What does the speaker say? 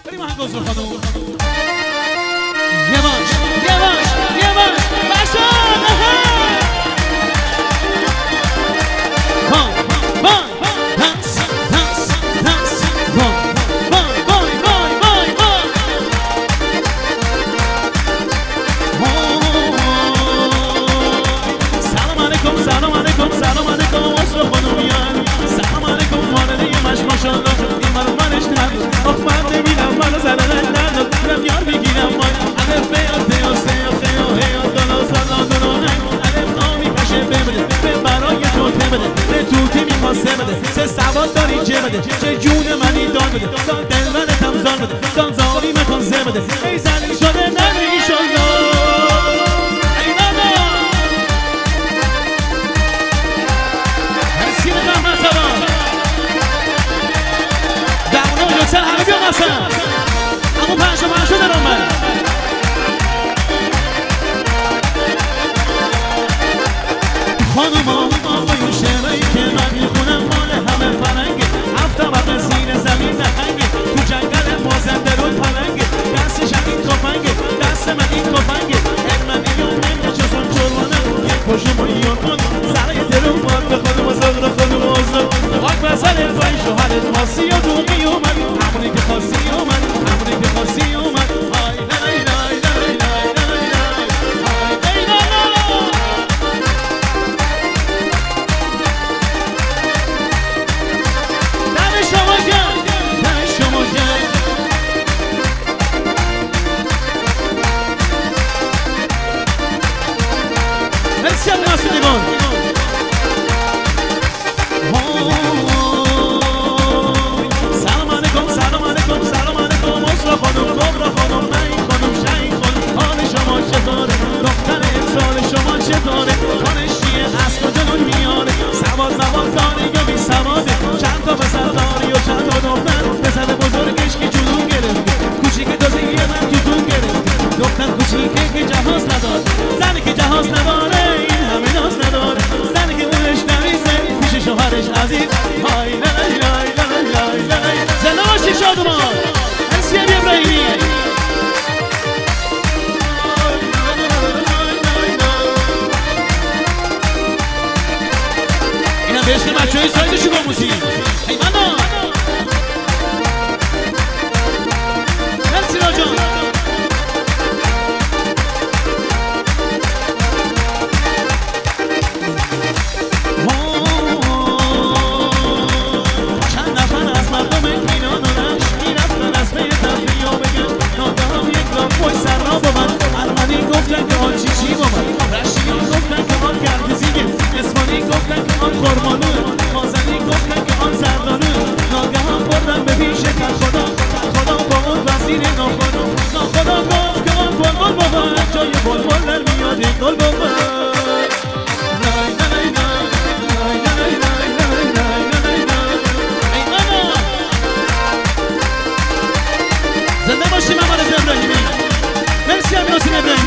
بریم آهنگ حضور خانم یواش یواش یواش باشد وای وای دنس دنس دنس وای وای وای وای وای سلام علیکم سلام علیکم سلام علیکم واسه خانومیان سلام علیکم مانده مش ماشاءالله این منو منش نداد آخ من نمیدم منو زدن نداد برم یار بگیرم من الف بیاد بیاد سیاد خیاد هیاد دانا سالا دانا نیم الف آمی کشه ببده به برای توته بده به توتی میخواسته بده چه سواد داری چه بده چه جون منی دار بده دان دلونتم زان بده دان زاری مکان زه بده ای زلیل شده نمیگی شده ای بابا هرسین رحمت سبا دمونه جکسن همه بیان اصلا همون پنشو درم من خانم آقای شعرهایی که من میخونم مال همه فرنگه هفت طبقه زیر زمین نخنگه تو جنگل مازنده رو پلنگه دستش این توفنگه دست من این توفنگه من میگم نمیده چون چرمانه یک پشت ماییان کن سرای درون باد به خانم زغر خانم آزد خاک بسر پای شوهرت خاصی و دومی اومد همونی که خاصی اومد همونی که خاصی اومد آی لای لای لای لای لای لای مرسی از ناسیدگان سلام علیکم سلام علیکم سلام علیکم اسرا خانم کبرا خانم نعیم خانم شهین خانم حال شما چطوره دختر امسال شما چطوره کارش چیه از کجا نون میاره سواد مواد داری یا بی سواده چند تا پسر داری و چند تا دختر پسر بزرگش که جلو گرفته کوچیک تازگی من توتون گرفته دختر کوچیکه که جهاز نداره زنی که جهاز نداره این همه ناز نداره زنی که دلش نمیزه پیش شوهرش عزیز های لای لای لای لای لای زنده باشی شادمان انسیه بی ابراهیمی اینم به عشق بچه های سایدشو با موسیقی ایمانا مرسی راجان چند نفر از مردم اینان و نش میرفتن از بین تفریح و بگن ناگهان یک راه پای سر را بود ارمنی گفتن که آن چیچی بود رشیان گفتن که آن گردزیگه اسمانی گفتن که آن خرمانوه مازنی گفتن که آن زردانوه ناگهان بردن به پیش خدا با اون وزیر ناخدا گفت که آن بلبل بود جای بلبل در میاد یک گل بود زنده باشی محمد ابراهیمی مرسی امیر حسین ابراهیمی